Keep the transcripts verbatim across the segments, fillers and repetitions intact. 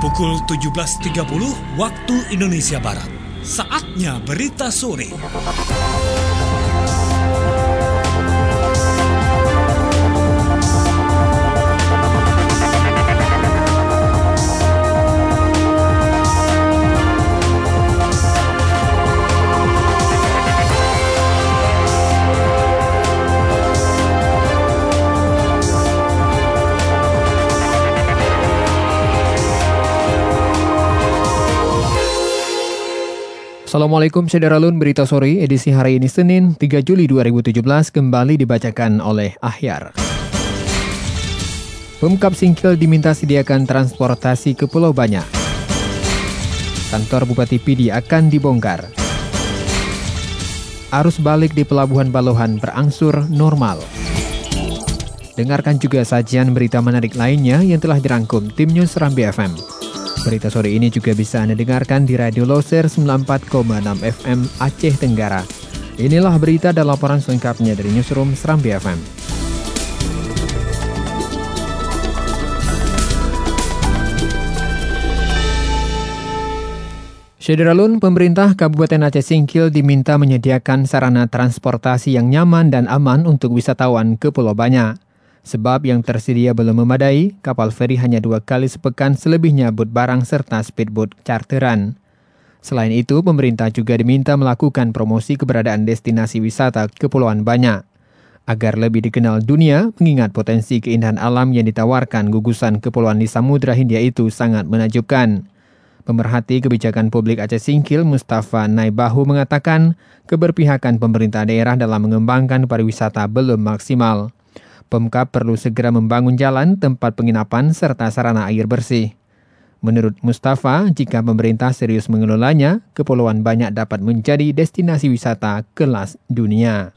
Pukul tujuh belas tiga puluh waktu Indonesia Barat. Saatnya berita sore. Assalamualaikum Syederalun, berita sore edisi hari ini Senin tiga Juli dua ribu tujuh belas kembali dibacakan oleh Ahyar. Pemkab Singkil diminta sediakan transportasi ke Pulau Banyak. Kantor Bupati Pidi akan dibongkar. Arus balik di Pelabuhan Balohan berangsur normal. Dengarkan juga sajian berita menarik lainnya yang telah dirangkum tim News Serambi F M. Berita sore ini juga bisa Anda dengarkan di Radio Loser sembilan puluh empat koma enam F M Aceh Tenggara. Inilah berita dan laporan selengkapnya dari Newsroom Serambi F M. Syederalun, pemerintah Kabupaten Aceh Singkil diminta menyediakan sarana transportasi yang nyaman dan aman untuk wisatawan ke Pulau Banyak. Sebab yang tersedia belum memadai, kapal feri hanya dua kali sepekan, selebihnya bot barang serta speedboat charteran. Selain itu, pemerintah juga diminta melakukan promosi keberadaan destinasi wisata Kepulauan Banyak, agar lebih dikenal dunia, mengingat potensi keindahan alam yang ditawarkan gugusan kepulauan di Samudra Hindia itu sangat menakjubkan. Pemerhati Kebijakan Publik Aceh Singkil, Mustafa Naibahu, mengatakan keberpihakan pemerintah daerah dalam mengembangkan pariwisata belum maksimal. Pemkab perlu segera membangun jalan, tempat penginapan, serta sarana air bersih. Menurut Mustafa, jika pemerintah serius mengelolanya, Kepulauan Banyak dapat menjadi destinasi wisata kelas dunia.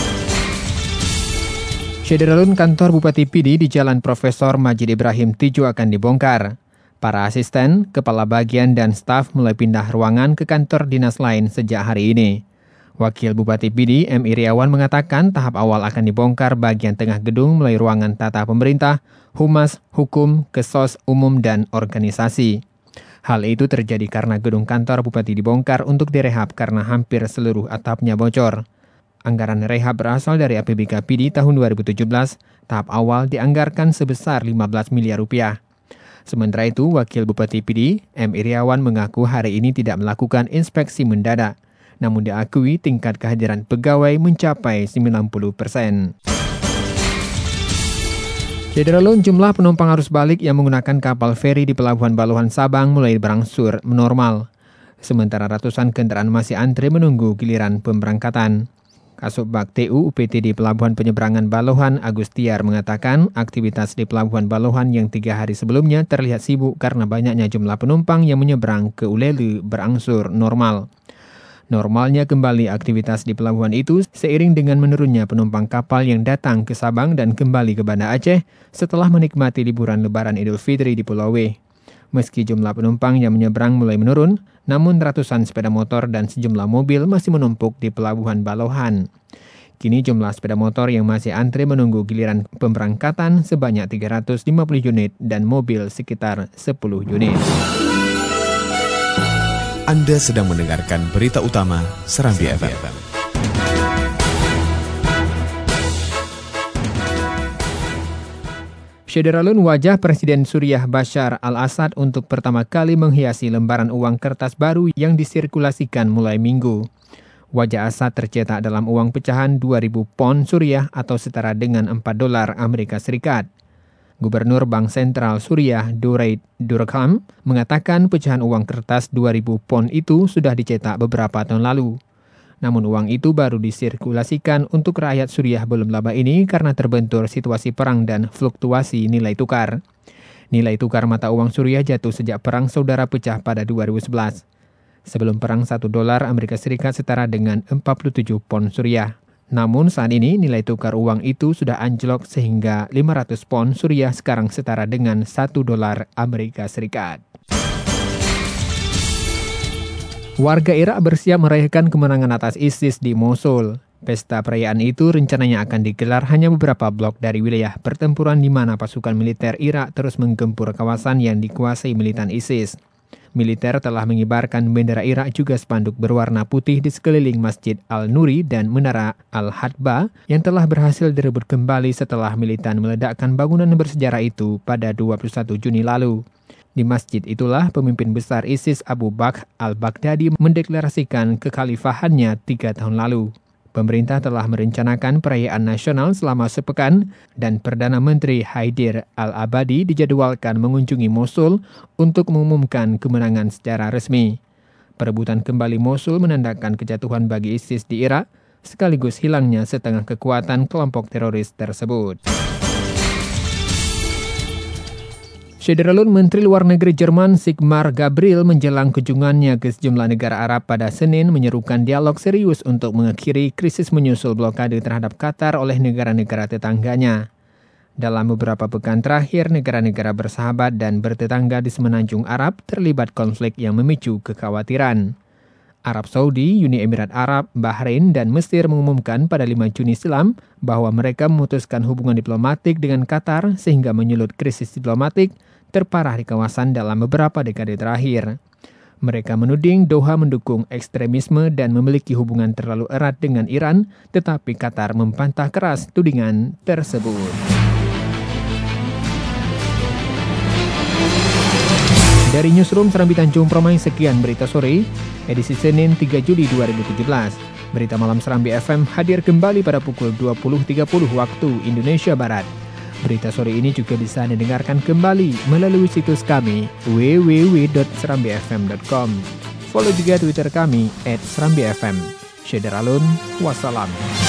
Syederalun, kantor Bupati Pidi di Jalan Profesor Majid Ibrahim Tijo akan dibongkar. Para asisten, kepala bagian, dan staf mulai pindah ruangan ke kantor dinas lain sejak hari ini. Wakil Bupati Pidi, M. Iriawan, mengatakan tahap awal akan dibongkar bagian tengah gedung mulai ruangan tata pemerintah, humas, hukum, kesos, umum, dan organisasi. Hal itu terjadi karena gedung kantor Bupati dibongkar untuk direhab karena hampir seluruh atapnya bocor. Anggaran rehab berasal dari A P B K Pidi tahun dua ribu tujuh belas, tahap awal dianggarkan sebesar lima belas miliar rupiah. Sementara itu, Wakil Bupati Pidi, M. Iriawan, mengaku hari ini tidak melakukan inspeksi mendadak. Namun diakui tingkat kehadiran pegawai mencapai sembilan puluh persen. Syederalun, jumlah penumpang arus balik yang menggunakan kapal feri di Pelabuhan Balohan Sabang mulai berangsur normal. Sementara ratusan kendaraan masih antre menunggu giliran pemberangkatan. Kasubag T U U P T di Pelabuhan Penyeberangan Balohan, Agustiar, mengatakan aktivitas di Pelabuhan Balohan yang tiga hari sebelumnya terlihat sibuk karena banyaknya jumlah penumpang yang menyeberang ke Ulele berangsur normal. Normalnya kembali aktivitas di pelabuhan itu seiring dengan menurunnya penumpang kapal yang datang ke Sabang dan kembali ke Banda Aceh setelah menikmati liburan Lebaran Idul Fitri di Pulau W. Meski jumlah penumpang yang menyeberang mulai menurun, namun ratusan sepeda motor dan sejumlah mobil masih menumpuk di Pelabuhan Balohan. Kini jumlah sepeda motor yang masih antre menunggu giliran pemberangkatan sebanyak tiga ratus lima puluh unit dan mobil sekitar sepuluh unit. Anda sedang mendengarkan berita utama Serambi F M. Syederalun, wajah Presiden Suriah Bashar al-Assad untuk pertama kali menghiasi lembaran uang kertas baru yang disirkulasikan mulai Minggu. Wajah Assad tercetak dalam uang pecahan dua ribu pon Suriah atau setara dengan empat dolar Amerika Serikat. Gubernur Bank Sentral Suriah, Durait Durkham, mengatakan pecahan uang kertas dua ribu pon itu sudah dicetak beberapa tahun lalu. Namun uang itu baru disirkulasikan untuk rakyat Suriah belum lama ini karena terbentur situasi perang dan fluktuasi nilai tukar. Nilai tukar mata uang Suriah jatuh sejak perang saudara pecah pada dua ribu sebelas. Sebelum perang, satu dolar Amerika Serikat setara dengan empat puluh tujuh pon Suriah. Namun saat ini nilai tukar uang itu sudah anjlok sehingga lima ratus pon Suriah sekarang setara dengan satu dolar Amerika Serikat. Warga Irak bersiap merayakan kemenangan atas ISIS di Mosul. Pesta perayaan itu rencananya akan digelar hanya beberapa blok dari wilayah pertempuran di mana pasukan militer Irak terus menggempur kawasan yang dikuasai militan ISIS. Militer telah mengibarkan bendera Irak juga spanduk berwarna putih di sekeliling Masjid Al-Nuri dan Menara Al-Hadba yang telah berhasil direbut kembali setelah militan meledakkan bangunan bersejarah itu pada dua puluh satu Juni lalu. Di masjid itulah pemimpin besar ISIS Abu Bakr al-Baghdadi mendeklarasikan kekhalifahannya tiga tahun lalu. Pemerintah telah merencanakan perayaan nasional selama sepekan dan Perdana Menteri Haider al-Abadi dijadwalkan mengunjungi Mosul untuk mengumumkan kemenangan secara resmi. Perebutan kembali Mosul menandakan kejatuhan bagi ISIS di Irak, sekaligus hilangnya setengah kekuatan kelompok teroris tersebut. Syederalun Menteri Luar Negeri Jerman Sigmar Gabriel menjelang kunjungannya ke sejumlah negara Arab pada Senin menyerukan dialog serius untuk mengakhiri krisis menyusul blokade terhadap Qatar oleh negara-negara tetangganya. Dalam beberapa pekan terakhir, negara-negara bersahabat dan bertetangga di semenanjung Arab terlibat konflik yang memicu kekhawatiran. Arab Saudi, Uni Emirat Arab, Bahrain, dan Mesir mengumumkan pada lima Juni silam bahwa mereka memutuskan hubungan diplomatik dengan Qatar sehingga menyulut krisis diplomatik terparah di kawasan dalam beberapa dekade terakhir. Mereka menuding Doha mendukung ekstremisme dan memiliki hubungan terlalu erat dengan Iran, tetapi Qatar membantah keras tudingan tersebut. Dari Newsroom Serambi Tanjung Permai, sekian berita sore, edisi Senin tiga Juli dua ribu tujuh belas. Berita malam Serambi F M hadir kembali pada pukul dua puluh tiga puluh waktu Indonesia Barat. Berita sore ini juga bisa didengarkan kembali melalui situs kami w w w dot serambi f m dot com. Follow juga Twitter kami at serambi f m. Syederalun, wassalam.